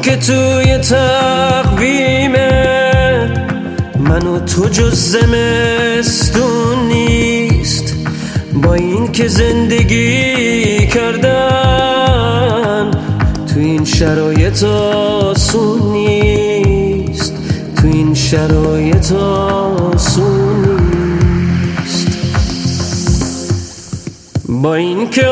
که توی تقویمه من و تو جز زمستون نیست، با این که زندگی کردن تو این شرایط آسون نیست، تو این شرایط آسون نیست. با این که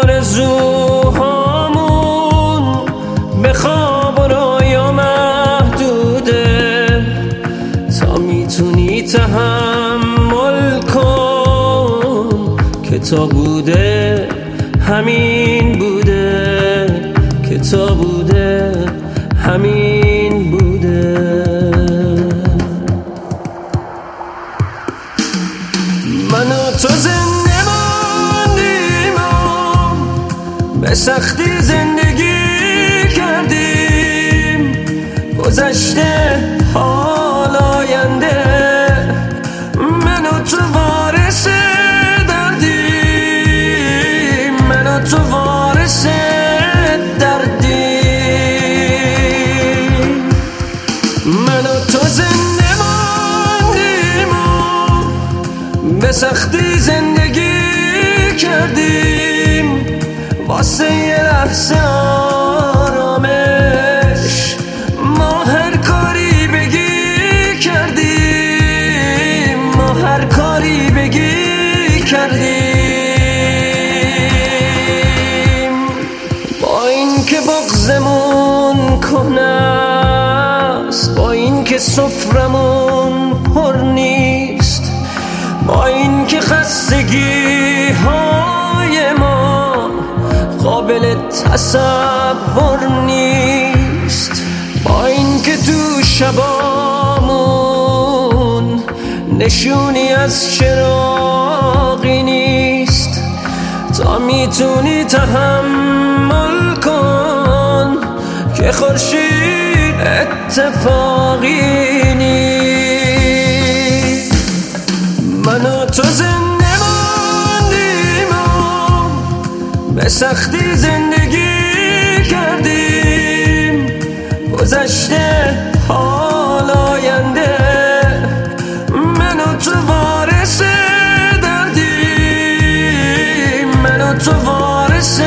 آرزوهامون به خواب و رویا محدوده، تا میتونی تحمل کن که تا بوده همین بوده، که تا بوده همین بوده. من و تو زنده ماندیم و به سختی زندگی کردیم، گذشته حال آینده من و تو وارث دردیم، من و تو وارث دردیم. من و تو زنده ماندیم و به سختی زندگی کردیم، واسه یه لحظه آرامش ما هر کاری بگی کردیم، ما هر کاری بگی کردیم. با این که بغضمون کهنه است، با این که سفرمون پر نیست، با این که خستگی های ما قابل تصور نیست، با این که تو شبامون نشونی از چراغی نیست، تا میتونی تحمل کن که خورشید اتفاقی نیست. من و تو زنده ماندیم و به سختی زندگی کردیم، گذشته حال آینده من و تو وارث دردیم، من و تو وارث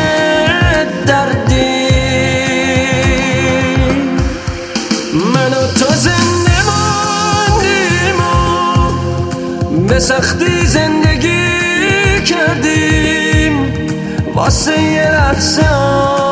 دردیم. من و تو زنده ماندیم و به سختی زندگی کردیم، واسه یه لحظه